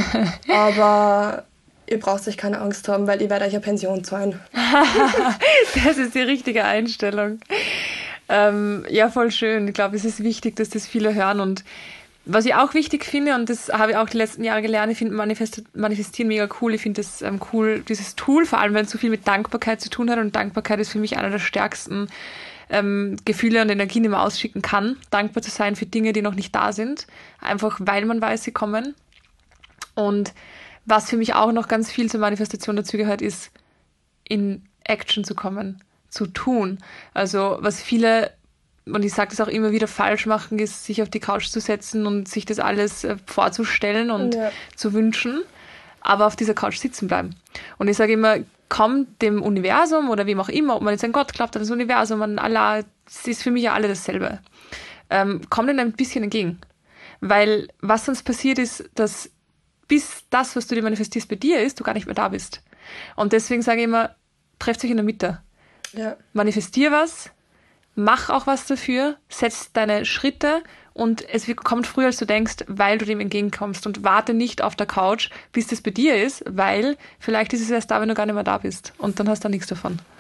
Aber ihr braucht sich keine Angst haben, weil ihr werdet euch eine Pension zahlen. Das ist die richtige Einstellung. Ähm, ja, voll schön. Ich glaube, es ist wichtig, dass das viele hören. Und was ich auch wichtig finde, und das habe ich auch die letzten Jahre gelernt, ich finde Manifest- Manifestieren mega cool. Ich finde das ähm, cool, dieses Tool, vor allem wenn es so viel mit Dankbarkeit zu tun hat. Und Dankbarkeit ist für mich einer der stärksten ähm, Gefühle und Energien, die man ausschicken kann. Dankbar zu sein für Dinge, die noch nicht da sind. Einfach, weil man weiß, sie kommen. Und was für mich auch noch ganz viel zur Manifestation dazu gehört, ist, in Action zu kommen, zu tun. Also was viele, und ich sage das auch immer wieder, falsch machen, ist, sich auf die Couch zu setzen und sich das alles äh, vorzustellen und ja. zu wünschen, aber auf dieser Couch sitzen bleiben. Und ich sage immer, komm dem Universum oder wem auch immer, ob man jetzt an Gott glaubt, an das Universum, an Allah, es ist für mich ja alle dasselbe. Ähm, komm denen ein bisschen entgegen. Weil was sonst passiert ist, dass bis das, was du dir manifestierst, bei dir ist, du gar nicht mehr da bist. Und deswegen sage ich immer, trefft euch in der Mitte. Ja. Manifestier was, mach auch was dafür, setz deine Schritte und es kommt früher, als du denkst, weil du dem entgegenkommst. Und warte nicht auf der Couch, bis das bei dir ist, weil vielleicht ist es erst da, wenn du gar nicht mehr da bist. Und dann hast du nichts davon.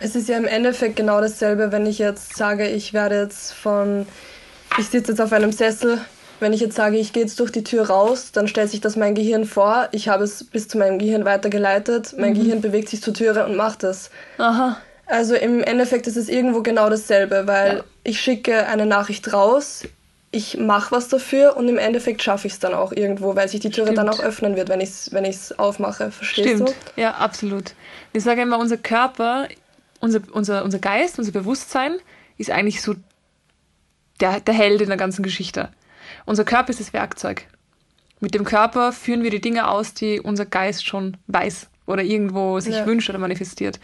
Es ist ja im Endeffekt genau dasselbe, wenn ich jetzt sage, ich werde jetzt von, ich sitze jetzt auf einem Sessel, wenn ich jetzt sage, ich gehe jetzt durch die Tür raus, dann stellt sich das mein Gehirn vor, ich habe es bis zu meinem Gehirn weitergeleitet, mein mhm. Gehirn bewegt sich zur Türe und macht es. Aha. Also im Endeffekt ist es irgendwo genau dasselbe, weil ja. ich schicke eine Nachricht raus, ich mache was dafür und im Endeffekt schaffe ich es dann auch irgendwo, weil sich die Türe Stimmt. dann auch öffnen wird, wenn ich es wenn ich's aufmache. Verstehst Stimmt. du? Ja, absolut. Ich sage immer, unser Körper, unser, unser, unser Geist, unser Bewusstsein ist eigentlich so der, der Held in der ganzen Geschichte. Unser Körper ist das Werkzeug. Mit dem Körper führen wir die Dinge aus, die unser Geist schon weiß oder irgendwo sich ja. wünscht oder manifestiert.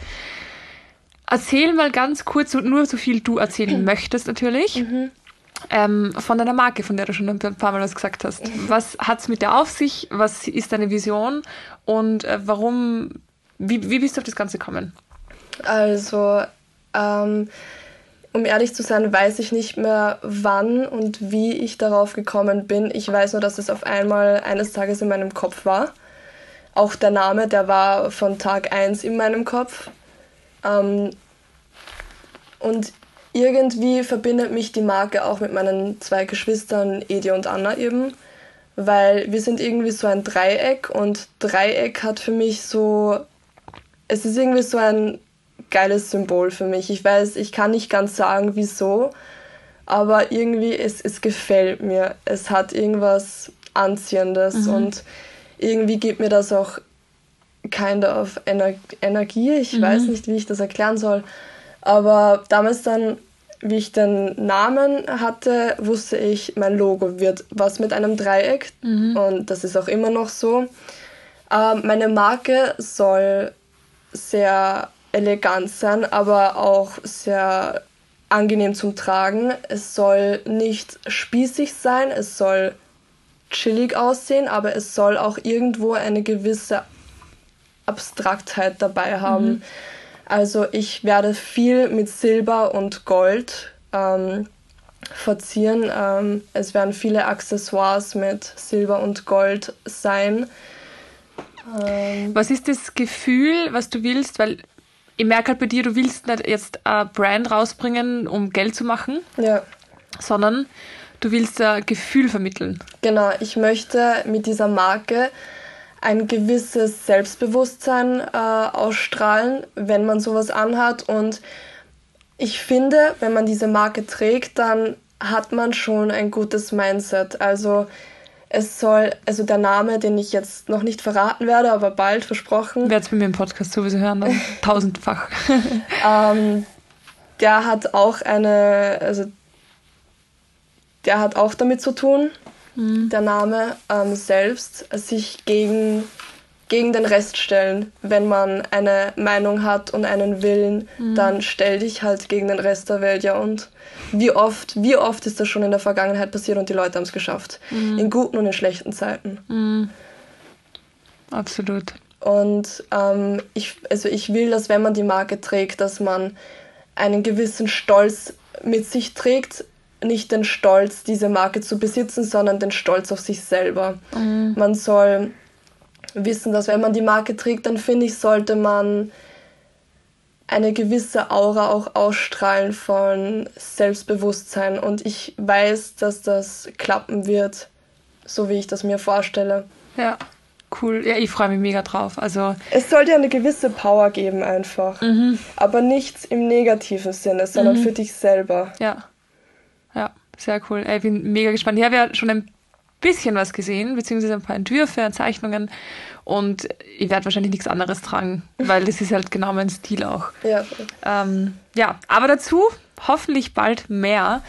Erzähl mal ganz kurz, nur so viel du erzählen möchtest natürlich, mhm. ähm, von deiner Marke, von der du schon ein paar Mal was gesagt hast. Was hat es mit der auf sich? Was ist deine Vision? Und äh, warum, wie, wie bist du auf das Ganze gekommen? Also, ähm, um ehrlich zu sein, weiß ich nicht mehr, wann und wie ich darauf gekommen bin. Ich weiß nur, dass es auf einmal eines Tages in meinem Kopf war. Auch der Name, der war von Tag eins in meinem Kopf. Ähm, und irgendwie verbindet mich die Marke auch mit meinen zwei Geschwistern, Edi und Anna eben, weil wir sind irgendwie so ein Dreieck und Dreieck hat für mich so, es ist irgendwie so ein geiles Symbol für mich. Ich weiß, ich kann nicht ganz sagen, wieso, aber irgendwie, es, es gefällt mir. Es hat irgendwas Anziehendes mhm. und irgendwie gibt mir das auch kind of Ener- Energie. Ich mhm. weiß nicht, wie ich das erklären soll. Aber damals dann, wie ich den Namen hatte, wusste ich, mein Logo wird was mit einem Dreieck. Mhm. Und das ist auch immer noch so. Ähm, meine Marke soll sehr elegant sein, aber auch sehr angenehm zum Tragen. Es soll nicht spießig sein, es soll chillig aussehen, aber es soll auch irgendwo eine gewisse Abstraktheit dabei haben. Mhm. Also ich werde viel mit Silber und Gold ähm, verzieren. Ähm, es werden viele Accessoires mit Silber und Gold sein. Ähm, was ist das Gefühl, was du willst? Weil ich merke halt bei dir, du willst nicht jetzt ein Brand rausbringen, um Geld zu machen, ja. sondern du willst ein Gefühl vermitteln. Genau, ich möchte mit dieser Marke ein gewisses Selbstbewusstsein äh, ausstrahlen, wenn man sowas anhat. Und ich finde, wenn man diese Marke trägt, dann hat man schon ein gutes Mindset. Also es soll, also der Name, den ich jetzt noch nicht verraten werde, aber bald versprochen. Wer es bei mir im Podcast sowieso hören, dann tausendfach. ähm, der hat auch eine, also der hat auch damit zu tun, mhm. der Name ähm, selbst, sich gegen, gegen den Rest stellen. Wenn man eine Meinung hat und einen Willen, mhm. dann stell dich halt gegen den Rest der Welt, ja. Und wie oft, wie oft ist das schon in der Vergangenheit passiert und die Leute haben es geschafft. Mhm. In guten und in schlechten Zeiten. Mhm. Absolut. Und ähm, ich, also ich will, dass wenn man die Marke trägt, dass man einen gewissen Stolz mit sich trägt, nicht den Stolz, diese Marke zu besitzen, sondern den Stolz auf sich selber. Mhm. Man soll wissen, dass wenn man die Marke trägt, dann finde ich, sollte man eine gewisse Aura auch ausstrahlen von Selbstbewusstsein. Und ich weiß, dass das klappen wird, so wie ich das mir vorstelle. Ja, cool. Ja, ich freue mich mega drauf. Also es sollte eine gewisse Power geben einfach. Mhm. Aber nichts im negativen Sinne, sondern mhm. für dich selber. Ja. Ja, sehr cool. Ich bin mega gespannt. Ich habe ja schon ein bisschen was gesehen, beziehungsweise ein paar Entwürfe, Zeichnungen und ich werde wahrscheinlich nichts anderes tragen, weil das ist halt genau mein Stil auch. Ja. Ähm, ja, aber dazu hoffentlich bald mehr.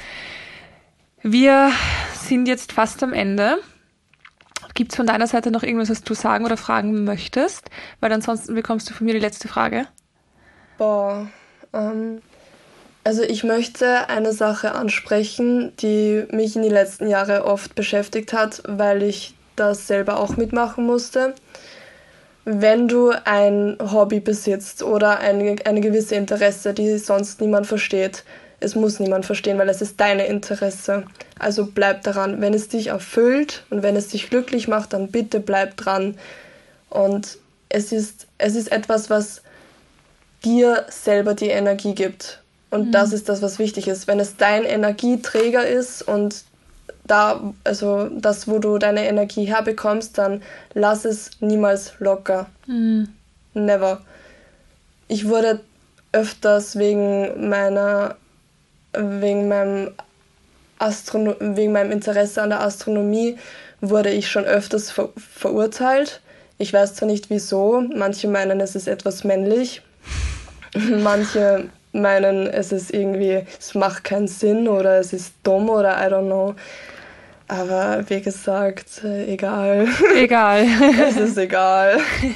Wir sind jetzt fast am Ende. Gibt es von deiner Seite noch irgendwas, was du sagen oder fragen möchtest? Weil ansonsten bekommst du von mir die letzte Frage. Boah, ähm... Also ich möchte eine Sache ansprechen, die mich in den letzten Jahren oft beschäftigt hat, weil ich das selber auch mitmachen musste. Wenn du ein Hobby besitzt oder eine, eine gewisse Interesse, die sonst niemand versteht, es muss niemand verstehen, weil es ist deine Interesse. Also bleib daran. Wenn es dich erfüllt und wenn es dich glücklich macht, dann bitte bleib dran. Und es ist, es ist etwas, was dir selber die Energie gibt. Und mhm. das ist das, was wichtig ist. Wenn es dein Energieträger ist und da, also das, wo du deine Energie herbekommst, dann lass es niemals locker. Mhm. Never. Ich wurde öfters wegen meiner, wegen meinem Astrono- wegen meinem Interesse an der Astronomie wurde ich schon öfters ver- verurteilt. Ich weiß zwar nicht wieso, manche meinen, es ist etwas männlich, manche meinen, es ist irgendwie, es macht keinen Sinn oder es ist dumm oder I don't know. Aber wie gesagt, äh, egal. Egal. Es ist egal.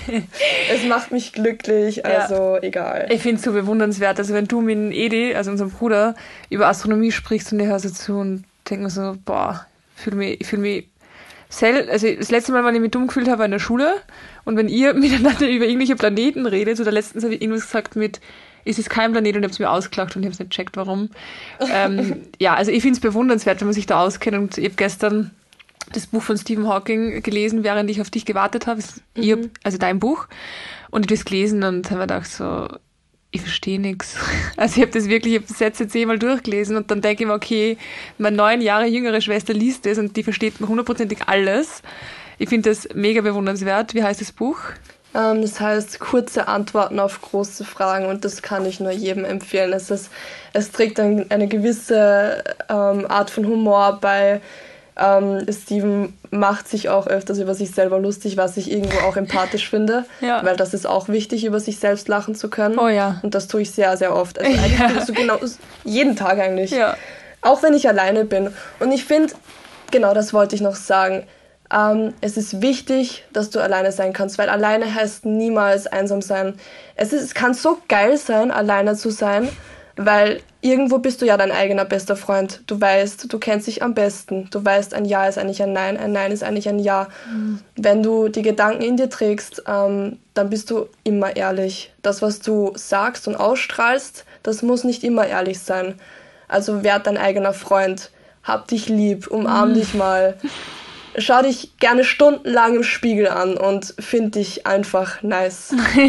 Es macht mich glücklich, also ja. egal. Ich finde es so bewundernswert. Also wenn du mit Edi, also unserem Bruder, über Astronomie sprichst und ich höre so zu und denke mir so, boah, ich fühle mich, ich fühle mich sel- also das letzte Mal, wann ich mich dumm gefühlt habe, war in der Schule. Und wenn ihr miteinander über irgendwelche Planeten redet, oder letztens habe ich irgendwas gesagt mit, es ist kein Planet, und ich habe es mir ausgelacht und ich habe es nicht gecheckt, warum. ähm, ja, also ich finde es bewundernswert, wenn man sich da auskennt. Und ich habe gestern das Buch von Stephen Hawking gelesen, während ich auf dich gewartet habe. Mhm. Ich hab, also dein Buch. Und ich habe das gelesen und habe mir gedacht so, ich verstehe nichts. Also ich habe das wirklich, ich habe das Sätze zehnmal durchgelesen und dann denke ich mir, okay, meine neun Jahre jüngere Schwester liest das und die versteht hundertprozentig alles. Ich finde das mega bewundernswert. Wie heißt das Buch? Um, das heißt kurze Antworten auf große Fragen und das kann ich nur jedem empfehlen. Es, ist, es trägt ein, eine gewisse ähm, Art von Humor bei. Ähm, Steven macht sich auch öfters über sich selber lustig, was ich irgendwo auch empathisch finde, ja. weil das ist auch wichtig, über sich selbst lachen zu können. Oh ja. Und das tue ich sehr, sehr oft. Also eigentlich ja. tue ich so genau jeden Tag eigentlich. Ja. Auch wenn ich alleine bin. Und ich finde, genau das wollte ich noch sagen, ähm, es ist wichtig, dass du alleine sein kannst, weil alleine heißt niemals einsam sein. Es, ist, es kann so geil sein, alleine zu sein, weil irgendwo bist du ja dein eigener bester Freund. Du weißt, du kennst dich am besten. Du weißt, ein Ja ist eigentlich ein Nein, ein Nein ist eigentlich ein Ja. Mhm. Wenn du die Gedanken in dir trägst, ähm, dann bist du immer ehrlich. Das, was du sagst und ausstrahlst, das muss nicht immer ehrlich sein. Also werd dein eigener Freund. Hab dich lieb, umarm mhm. dich mal. Schau dich gerne stundenlang im Spiegel an und find dich einfach nice.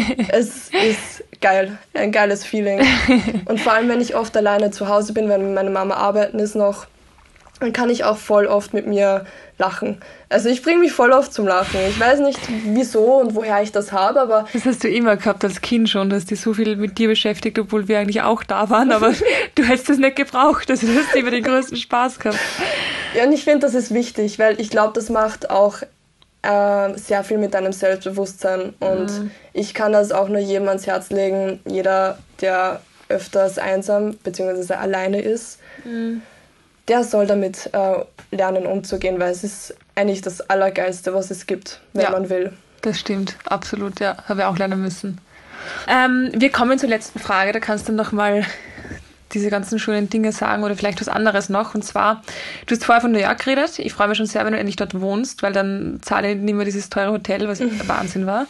Es ist geil, ein geiles Feeling. Und vor allem, wenn ich oft alleine zu Hause bin, wenn meine Mama arbeiten ist noch, dann kann ich auch voll oft mit mir lachen. Also ich bringe mich voll oft zum Lachen. Ich weiß nicht, wieso und woher ich das habe, aber... Das hast du immer gehabt als Kind schon, dass dich so viel mit dir beschäftigt, obwohl wir eigentlich auch da waren, aber du hättest das nicht gebraucht. Also du hast immer den größten Spaß gehabt. Ja, und ich finde, das ist wichtig, weil ich glaube, das macht auch äh, sehr viel mit deinem Selbstbewusstsein. Und mhm. ich kann das auch nur jedem ans Herz legen, jeder, der öfters einsam bzw. alleine ist, mhm. der soll damit äh, lernen umzugehen, weil es ist eigentlich das Allergeilste, was es gibt, wenn ja, man will. Das stimmt, absolut, ja, habe ich auch lernen müssen. Ähm, wir kommen zur letzten Frage, da kannst du noch mal diese ganzen schönen Dinge sagen oder vielleicht was anderes noch. Und zwar, du hast vorher von New York geredet. Ich freue mich schon sehr, wenn du endlich dort wohnst, weil dann zahle ich nicht mehr dieses teure Hotel, was mhm. Wahnsinn war.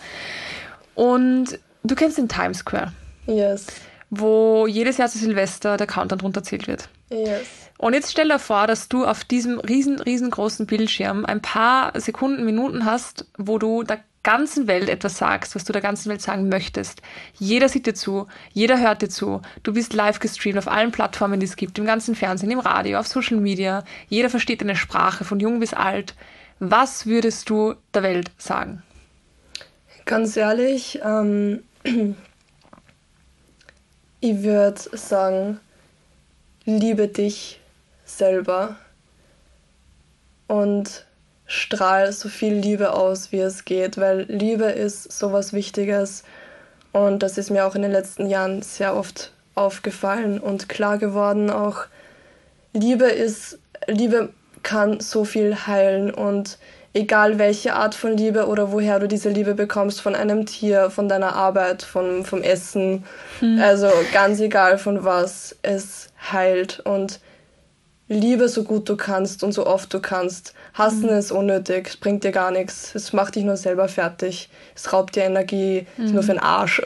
Und du kennst den Times Square. Yes. Wo jedes Jahr zu Silvester der Countdown runterzählt wird. Yes. Und jetzt stell dir vor, dass du auf diesem riesen, riesengroßen Bildschirm ein paar Sekunden, Minuten hast, wo du der ganzen Welt etwas sagst, was du der ganzen Welt sagen möchtest. Jeder sieht dir zu, jeder hört dir zu. Du bist live gestreamt auf allen Plattformen, die es gibt, im ganzen Fernsehen, im Radio, auf Social Media. Jeder versteht deine Sprache, von jung bis alt. Was würdest du der Welt sagen? Ganz ehrlich, ähm, ich würde sagen, liebe dich selber und strahl so viel Liebe aus, wie es geht, weil Liebe ist sowas Wichtiges und das ist mir auch in den letzten Jahren sehr oft aufgefallen und klar geworden auch. Liebe ist, Liebe kann so viel heilen und egal welche Art von Liebe oder woher du diese Liebe bekommst, von einem Tier, von deiner Arbeit, vom, vom Essen, hm. also ganz egal von was, es heilt und liebe so gut du kannst und so oft du kannst. Hassen mhm. ist unnötig, es bringt dir gar nichts. Es macht dich nur selber fertig. Es raubt dir Energie, mhm. ist nur für den Arsch.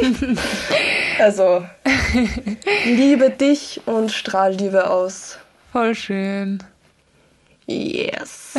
Also, liebe dich und strahl Liebe aus. Voll schön. Yes.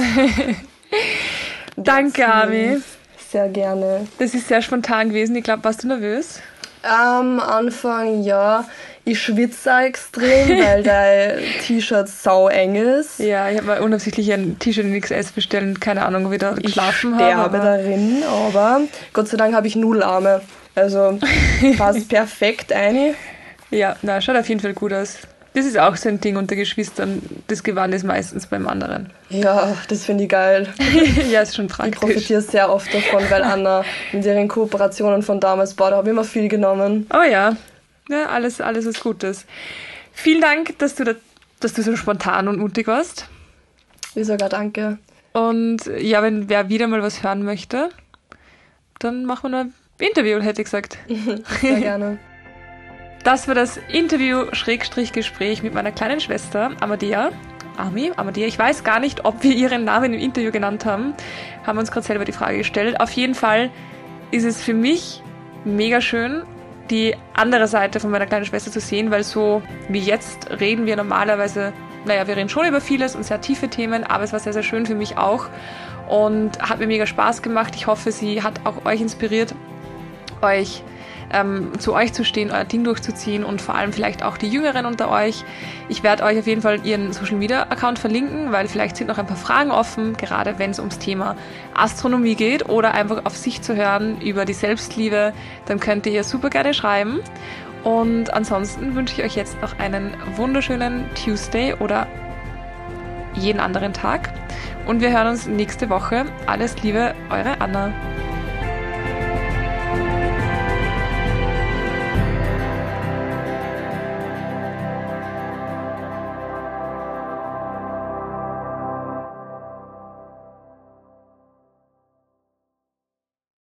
Danke, Ami. Sehr gerne. Das ist sehr spontan gewesen. Ich glaube, warst du nervös? Am Anfang ja, ich schwitze auch extrem, weil dein T-Shirt sau eng ist. Ja, ich habe mal unabsichtlich ein T-Shirt in X S bestellt und keine Ahnung, wie da geschlafen habe. Ich sterbe darin, aber Gott sei Dank habe ich Nudelarme. Also passt perfekt ein. Ja, na, schaut auf jeden Fall gut aus. Das ist auch so ein Ding unter Geschwistern. Das Gewand ist meistens beim anderen. Ja, das finde ich geil. Ja, ist schon praktisch. Ich profitiere sehr oft davon, weil Anna mit ihren Kooperationen von damals, boah, da habe ich immer viel genommen. Oh ja, ja alles, alles was Gutes. Vielen Dank, dass du, da, dass du so spontan und mutig warst. Ich sogar danke. Und ja, wenn wer wieder mal was hören möchte, dann machen wir noch ein Interview, hätte ich gesagt. Sehr gerne. Das war das Interview-Gespräch mit meiner kleinen Schwester Amadea. Ami, Amadea, ich weiß gar nicht, ob wir ihren Namen im Interview genannt haben. Haben wir uns gerade selber die Frage gestellt. Auf jeden Fall ist es für mich mega schön, die andere Seite von meiner kleinen Schwester zu sehen, weil so wie jetzt reden wir normalerweise, naja, wir reden schon über vieles und sehr tiefe Themen, aber es war sehr, sehr schön für mich auch und hat mir mega Spaß gemacht. Ich hoffe, sie hat auch euch inspiriert, euch Ähm, zu euch zu stehen, euer Ding durchzuziehen und vor allem vielleicht auch die Jüngeren unter euch. Ich werde euch auf jeden Fall ihren Social-Media-Account verlinken, weil vielleicht sind noch ein paar Fragen offen, gerade wenn es ums Thema Astronomie geht oder einfach auf sich zu hören über die Selbstliebe, dann könnt ihr ihr super gerne schreiben. Und ansonsten wünsche ich euch jetzt noch einen wunderschönen Tuesday oder jeden anderen Tag und wir hören uns nächste Woche. Alles Liebe, eure Anna.